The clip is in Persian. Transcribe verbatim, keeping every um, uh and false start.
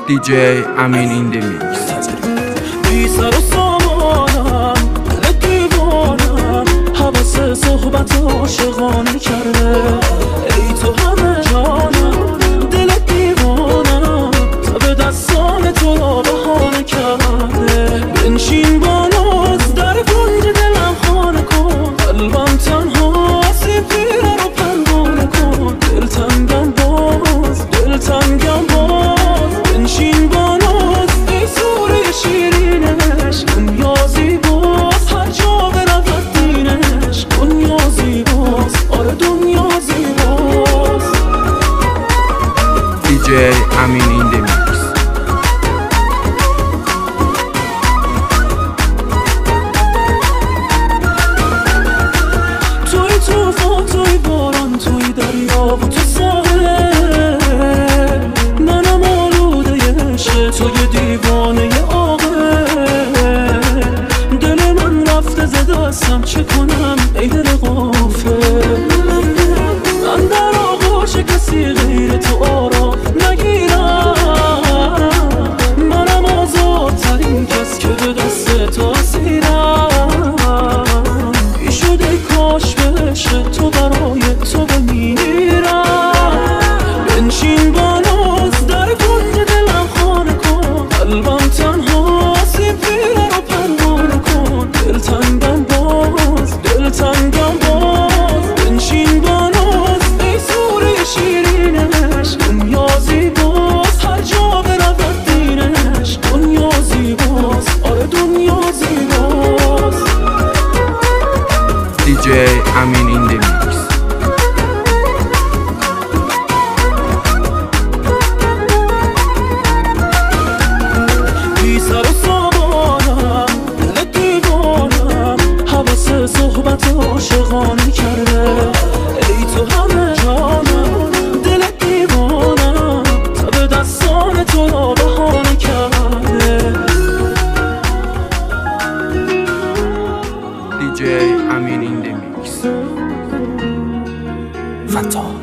دی جی امین این دی میکس. بی سر و سامانم دل دیوانم حوث صحبت عاشقانه کرده. ای تو همه جانم دل دیوانم تا به دستان تو بهانه کرده. بنشین با ناز در گنج دلم خانه کن، قلبم تنها سی پیره رو پروانه کن. دلتنگم باز دلتنگم باز بنشین با ناز ای سوره شیرینش. دنیا زیباست هر جا برود دینش. دنیا زیباست آره دنیا زیباست. دی جی امین این دی میکس. توی توفان توی باران توی دریا و تو ساحل، منم آلوده عشق توی دیوانه عاقل. دل من رفته ز دستم چه کنم ای دل غافل. من در آغوش کسی غیر تو آرام نگیرم. منم آزادترین کس که به دست تو اسیرم. ای شده کاش به عشق تو برای تو بمیرم. بنشین با ناز در گنج دلم خانه کن، قلبم تنها سی پیره رو پروانه کن. دلتنگم باز دلتنگم باز بنشین با ناز ای سوره شیرینش. دنیا زیباست هر جا برود دینش. دنیا زیباست آره دنیا زیباست. دی جی امین این دی میکس. بی سر و سامانم دل دیوانم حوث صحبت عاشقانه کرده. ای تو همه جانم دل دیوانم تا به دستان تو بهانه کرده. دی جی امین این دی میکس. فتا